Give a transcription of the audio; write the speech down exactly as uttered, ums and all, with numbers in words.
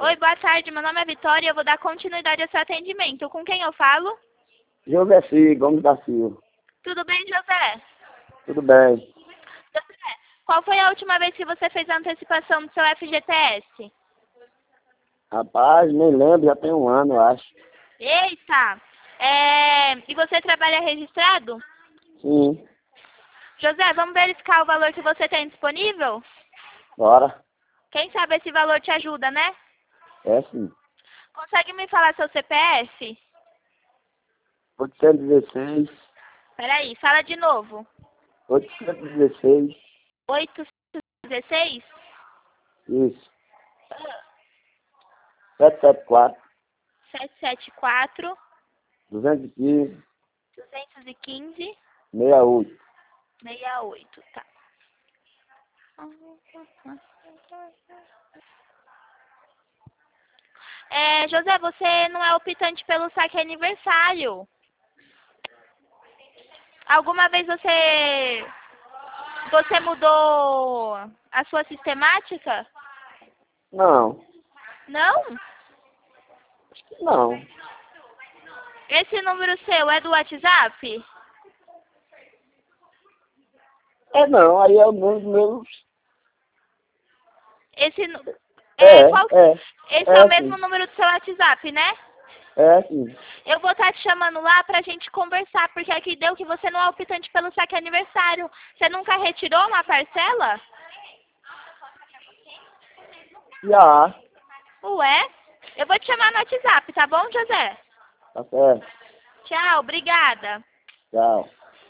Oi, boa tarde. Meu nome é Vitória e eu vou dar continuidade ao seu atendimento. Com quem eu falo? José Cid, Gomes da Silva. Tudo bem, José? Tudo bem. José, qual foi a última vez que você fez a antecipação do seu F G T S? Rapaz, nem lembro, já tem um ano, eu acho. Eita! É... E você trabalha registrado? Sim, José, vamos verificar o valor que você tem disponível? bora. Quem sabe esse valor te ajuda, né? É sim. Consegue me falar seu C P F? oitocentos e dezesseis, Peraí, fala de novo. oitocentos e dezesseis, oitocentos e dezesseis? isso. setecentos e setenta e quatro, setecentos e setenta e quatro, duzentos e quinze, duzentos e quinze, sessenta e oito. sessenta e oito, tá. É, José, você não é optante pelo saque aniversário. Alguma vez você você mudou a sua sistemática? Não, Não? não. Esse número seu é do WhatsApp? É não, aí é o número dos meus. Esse nu- É, é, qual, é, esse é o é mesmo sim, número do seu WhatsApp, né? é sim. Eu vou estar te chamando lá pra gente conversar, porque aqui deu que você não é optante pelo saque aniversário. Você nunca retirou uma parcela? Já, Ué? Eu vou te chamar no WhatsApp, tá bom, José? tá certo. Tchau, obrigada. Tchau.